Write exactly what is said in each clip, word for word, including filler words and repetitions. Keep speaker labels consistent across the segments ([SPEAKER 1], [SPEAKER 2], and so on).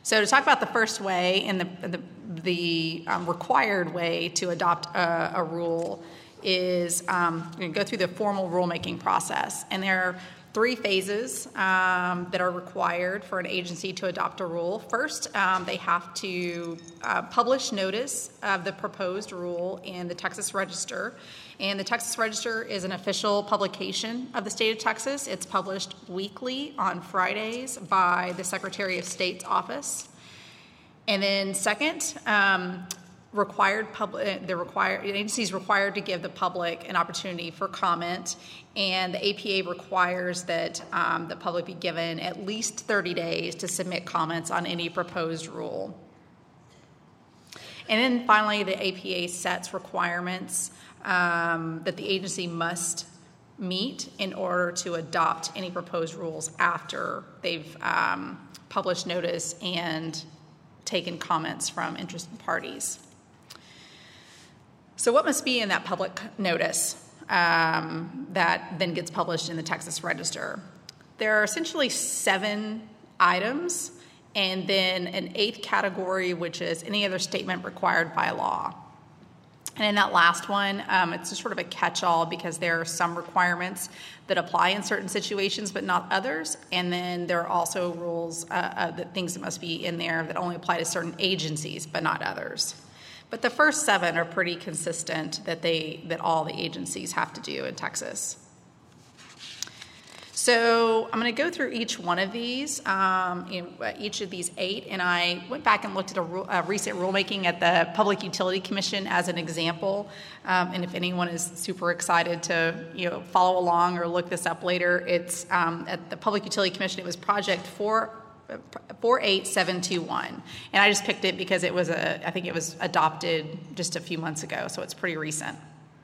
[SPEAKER 1] So to talk about the first way and the, the, the um, required way to adopt a, a rule is um, you're going to go through the formal rulemaking process. And there are three phases um, that are required for an agency to adopt a rule. First, um, they have to uh, publish notice of the proposed rule in the Texas Register. And the Texas Register is an official publication of the state of Texas. It's published weekly on Fridays by the Secretary of State's office. And then second, um, required public, the required agency is required to give the public an opportunity for comment, and the A P A requires that um, the public be given at least thirty days to submit comments on any proposed rule. And then finally, the A P A sets requirements um, that the agency must meet in order to adopt any proposed rules after they've um, published notice and taken comments from interested parties. So what must be in that public notice um, that then gets published in the Texas Register? There are essentially seven items, and then an eighth category, which is any other statement required by law. And in that last one, um, it's just sort of a catch-all because there are some requirements that apply in certain situations but not others. And then there are also rules, uh, uh, that things that must be in there that only apply to certain agencies but not others. But the first seven are pretty consistent that they that all the agencies have to do in Texas. So I'm going to go through each one of these, um, you know, each of these eight, and I went back and looked at a, rule, a recent rulemaking at the Public Utility Commission as an example. Um, and if anyone is super excited to, you know, follow along or look this up later, it's um, at the Public Utility Commission. It was Project four. four eight seven two one, and I just picked it because it was a I think it was adopted just a few months ago, so it's pretty recent.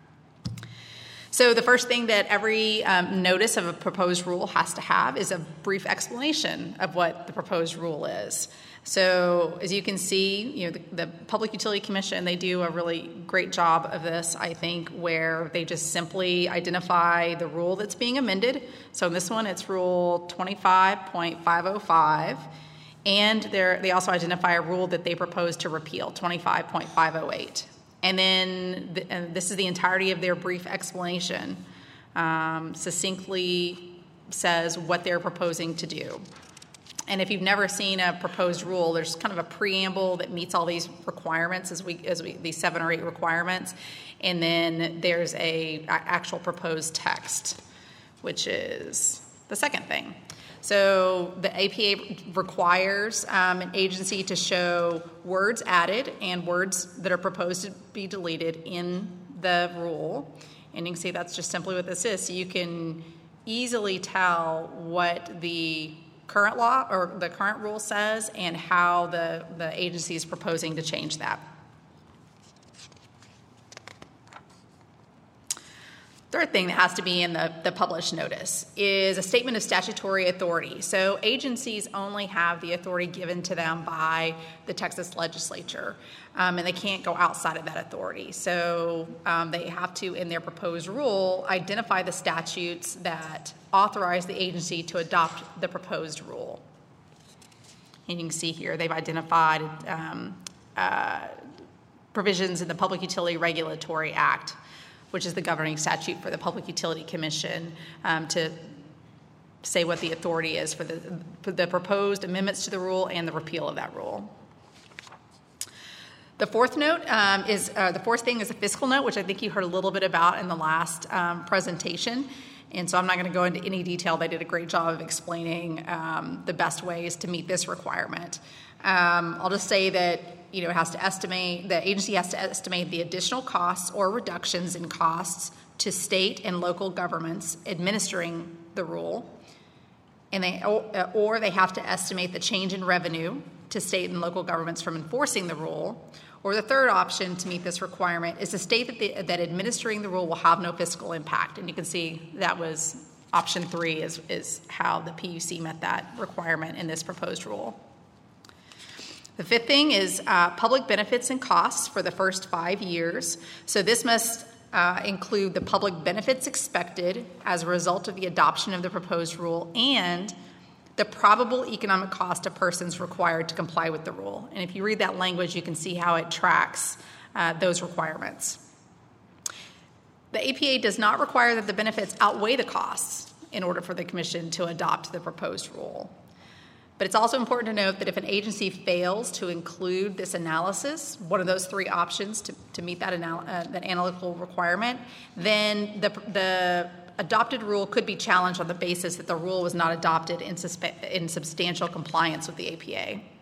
[SPEAKER 1] So the first thing that every um, notice of a proposed rule has to have is a brief explanation of what the proposed rule is. So as you can see, you know, the, the Public Utility Commission, they do a really great job of this, I think, where they just simply identify the rule that's being amended. So in this one, it's Rule twenty-five point five oh five, and they also identify a rule that they propose to repeal, twenty-five point five oh eight. And then the, and this is the entirety of their brief explanation, um, succinctly says what they're proposing to do. And if you've never seen a proposed rule, there's kind of a preamble that meets all these requirements, as we, as we these seven or eight requirements, and then there's a, a actual proposed text, which is the second thing. So the A P A requires um, an agency to show words added and words that are proposed to be deleted in the rule. And you can see that's just simply what this is. So you can easily tell what the current law or the current rule says and how the, the agency is proposing to change that. Third thing that has to be in the, the published notice is a statement of statutory authority. So agencies only have the authority given to them by the Texas legislature, um, and they can't go outside of that authority. So um, they have to, in their proposed rule, identify the statutes that authorize the agency to adopt the proposed rule. And you can see here they've identified um, uh, provisions in the Public Utility Regulatory Act, which is the governing statute for the Public Utility Commission, um, to say what the authority is for the, for the proposed amendments to the rule and the repeal of that rule. The fourth note um, is, uh, the fourth thing is a fiscal note, which I think you heard a little bit about in the last um, presentation. And so I'm not going to go into any detail. They did a great job of explaining um, the best ways to meet this requirement. Um, I'll just say that, you know, it has to estimate, the agency has to estimate the additional costs or reductions in costs to state and local governments administering the rule, and they or, or they have to estimate the change in revenue to state and local governments from enforcing the rule. Or the third option to meet this requirement is to state that, the, that administering the rule will have no fiscal impact. And you can see that was option three is, is how the P U C met that requirement in this proposed rule. The fifth thing is uh, public benefits and costs for the first five years. So this must uh, include the public benefits expected as a result of the adoption of the proposed rule and the probable economic cost of persons required to comply with the rule. And if you read that language, you can see how it tracks uh, those requirements. The A P A does not require that the benefits outweigh the costs in order for the Commission to adopt the proposed rule. But it's also important to note that if an agency fails to include this analysis, one of those three options to, to meet that, anal- uh, that analytical requirement, then the, the adopted rule could be challenged on the basis that the rule was not adopted in, suspe- in substantial compliance with the A P A.